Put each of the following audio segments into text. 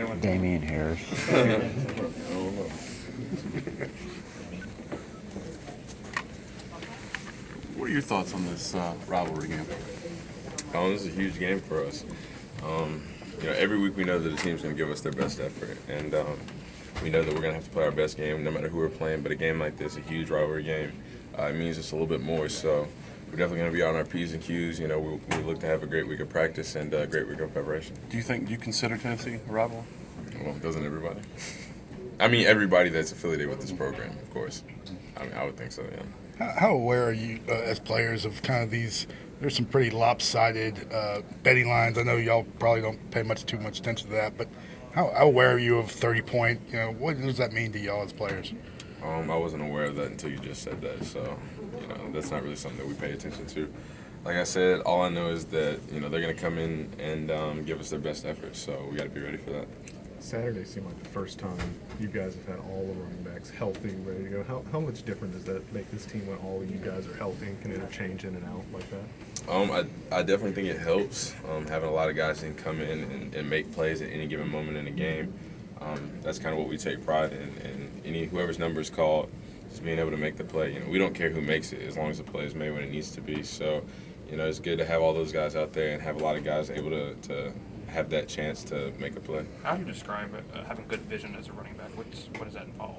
doing? Damian Harris. What are your thoughts on this rivalry game? This is a huge game for us. Um, every week we know that the team's going to give us their best effort, and we know that we're going to have to play our best game no matter who we're playing. But a game like this, a huge rivalry game, it means just a little bit more. So we're definitely going to be on our P's and Q's. We look to have a great week of practice and a great week of preparation. Do you consider Tennessee a rival? Well, doesn't everybody? I mean, everybody that's affiliated with this program, of course. I mean, I would think so, yeah. How aware are you as players of kind of these? There's some pretty lopsided betting lines. I know y'all probably don't pay too much attention to that, but how aware are you of 30-point? What does that mean to y'all as players? I wasn't aware of that until you just said that, so that's not really something that we pay attention to. Like I said, all I know is that they're going to come in and give us their best effort, so we got to be ready for that. Saturday seemed like the first time you guys have had all the running backs healthy, ready to go. How much different does that make this team when all of you guys are healthy and can interchange in and out like that? I definitely think it helps having a lot of guys that can come in and make plays at any given moment in the game. That's kind of what we take pride in. And whoever's number is called, just being able to make the play. We don't care who makes it as long as the play is made when it needs to be. So, it's good to have all those guys out there and have a lot of guys able to have that chance to make a play. How do you describe having good vision as a running back? What does that involve?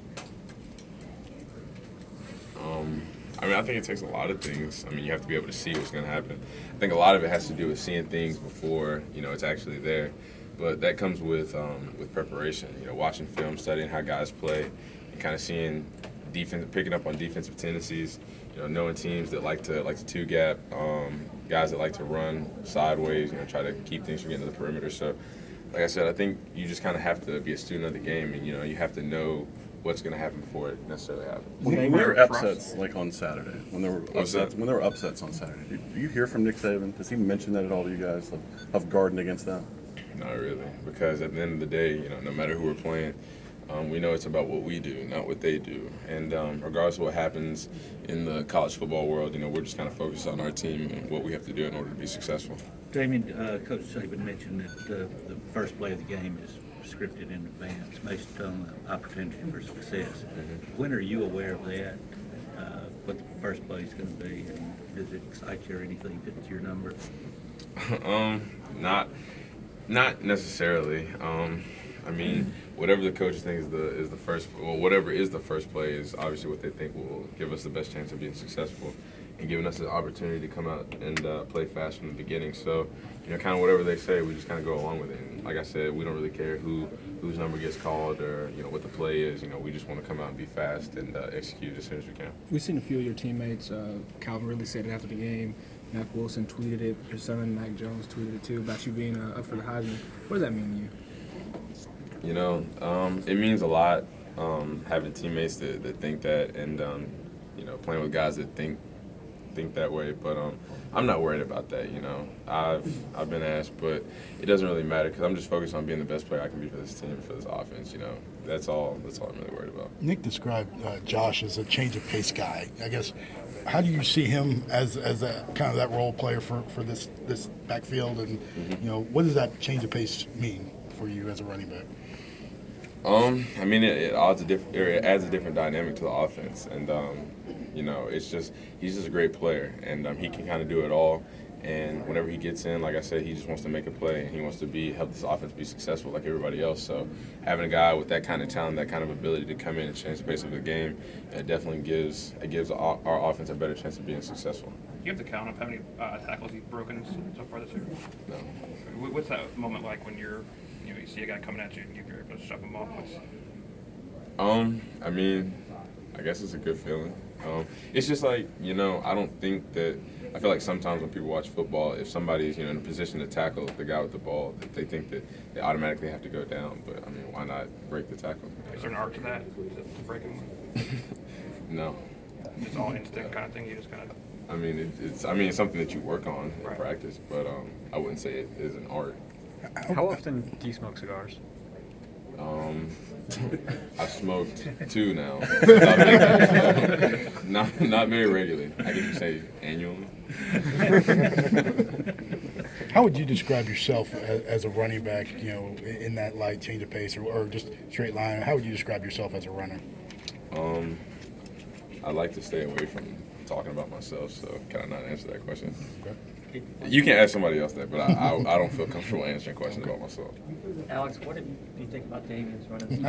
I think it takes a lot of things. You have to be able to see what's going to happen. I think a lot of it has to do with seeing things before it's actually there. But that comes with preparation. Watching film, studying how guys play, and kind of seeing defense, picking up on defensive tendencies. Knowing teams that like to two gap, guys that like to run sideways. Try to keep things from getting to the perimeter. So, like I said, I think you just kind of have to be a student of the game, and you have to know what's going to happen before it necessarily happens. When there were upsets like on Saturday, when there were upsets on Saturday, do you hear from Nick Saban? Does he mention that at all to you guys of guarding against that? Not really, because at the end of the day, no matter who we're playing, we know it's about what we do, not what they do. And regardless of what happens in the college football world, we're just kind of focused on our team and what we have to do in order to be successful. Damian, Coach Saban mentioned that the first play of the game is scripted in advance based on the opportunity for success. Mm-hmm. When are you aware of that, what the first play is going to be, and does it excite you or anything if it's your number? Not necessarily. Whatever the coach thinks is the first, well, whatever is the first play is obviously what they think will give us the best chance of being successful and giving us an opportunity to come out and play fast from the beginning. So, kind of whatever they say, we just kind of go along with it. And like I said, we don't really care whose number gets called or what the play is. We just want to come out and be fast and execute as soon as we can. We've seen a few of your teammates. Calvin really said it after the game. Mac Wilson tweeted it. Your son, Mac Jones, tweeted it too about you being up for the Heisman. What does that mean to you? It means a lot having teammates that think that and, playing with guys that think that way. But I'm not worried about that, I've been asked, but it doesn't really matter because I'm just focused on being the best player I can be for this team, for this offense, That's all I'm really worried about. Nick described Josh as a change of pace guy. I guess, how do you see him as a kind of that role player for this backfield? And, what does that change of pace mean for you as a running back? It adds a different dynamic to the offense, and he's just a great player, and he can kind of do it all. And whenever he gets in, like I said, he just wants to make a play, and he wants to help this offense be successful like everybody else. So having a guy with that kind of talent, that kind of ability to come in and change the pace of the game, it definitely gives our offense a better chance of being successful. Do you have the count of how many tackles you've broken so far this year? No. What's that moment like when you see a guy coming at you and you're able to shove him off? I guess it's a good feeling. It's just like, I don't think that – I feel like sometimes when people watch football, if somebody's, in a position to tackle the guy with the ball, that they think that they automatically have to go down. But, why not break the tackle? Is there an art to that, to breaking one? No. It's all instinct kind of thing? You just kind of – it's something that you work on in practice, but I wouldn't say it is an art. How often do you smoke cigars? I've smoked 2 now. Not very regularly. I guess you say annually. How would you describe yourself as a running back, you know, in that light change of pace or just straight line? How would you describe yourself as a runner? I like to stay away from talking about myself, so can I not answer that question? Okay. You can ask somebody else that, but I don't feel comfortable answering questions about myself. Alex, what do you think about Damian's running?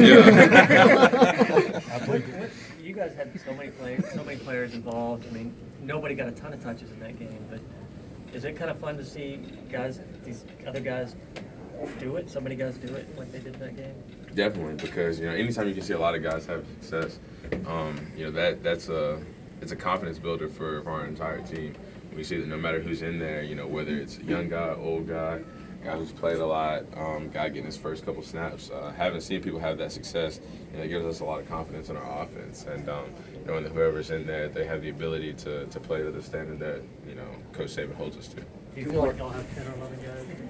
You guys had so many players involved. I mean, nobody got a ton of touches in that game, but is it kind of fun to see these other guys do it? So many guys do it like they did in that game. Definitely, because anytime you can see a lot of guys have success, it's a confidence builder for our entire team. We see that no matter who's in there, whether it's a young guy, old guy who's played a lot, guy getting his first couple snaps, having seen people have that success, it gives us a lot of confidence in our offense. And knowing that whoever's in there, they have the ability to play to the standard that Coach Saban holds us to. Do you feel like y'all have 10 or 11 guys